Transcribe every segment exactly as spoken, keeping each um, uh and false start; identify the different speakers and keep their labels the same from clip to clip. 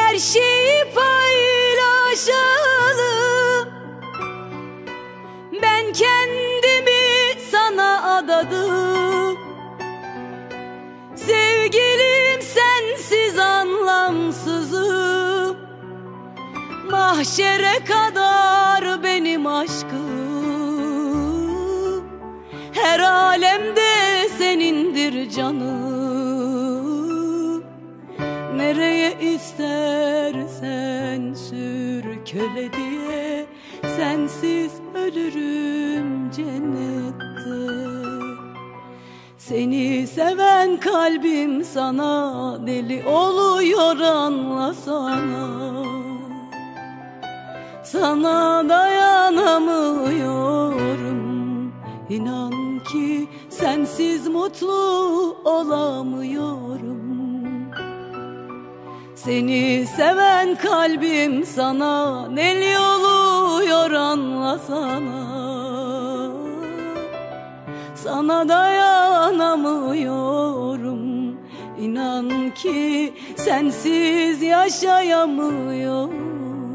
Speaker 1: her şeyi paylaşalım. Ben kendimi sana adadım. Sevgilim sensiz anlamsızım. Mahşere kadar benim aşkım her alemde senindir canım. Nereye istersen sür köle diye, sensiz ölürüm cennette. Seni seven kalbim sana deli oluyor, anlasana. Sana dayanamıyorum, inan ki sensiz mutlu olamıyorum. Seni seven kalbim sana deli oluyor, anlasana. Sana dayanamıyorum, inan ki sensiz yaşayamıyorum.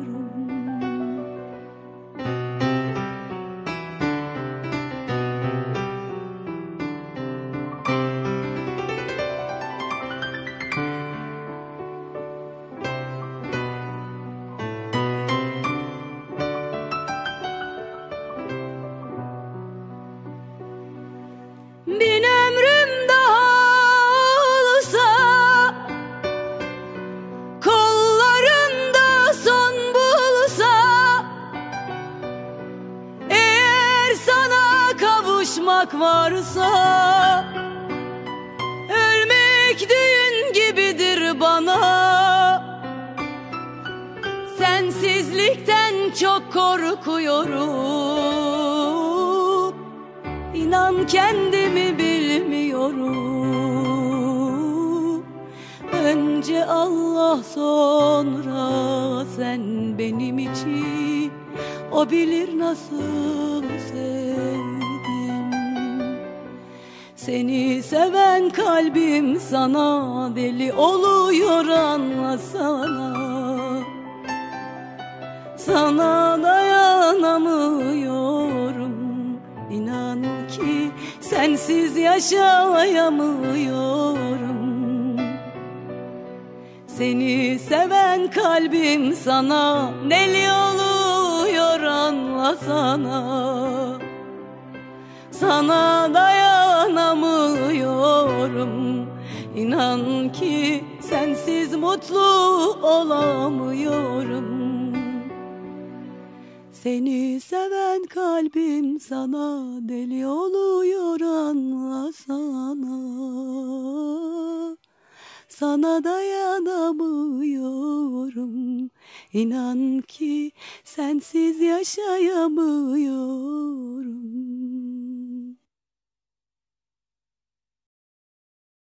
Speaker 1: Bin ömrüm daha olsa, kollarımda son bulsa, eğer sana kavuşmak varsa, ölmek düğün gibidir bana. Sensizlikten çok korkuyorum, İnan kendimi bilmiyorum. Önce Allah, sonra sen benim için, o bilir nasıl sevdim. Seni seven kalbim sana deli oluyor, anlasana. Sana dayanamıyorum, İnan ki sensiz yaşayamıyorum. Seni seven kalbim sana deli oluyor, anlasana. Sana dayanamıyorum, İnan ki sensiz mutlu olamıyorum. Seni seven kalbim sana deli oluyor, anlasana. Sana dayanamıyorum, İnan ki sensiz yaşayamıyorum.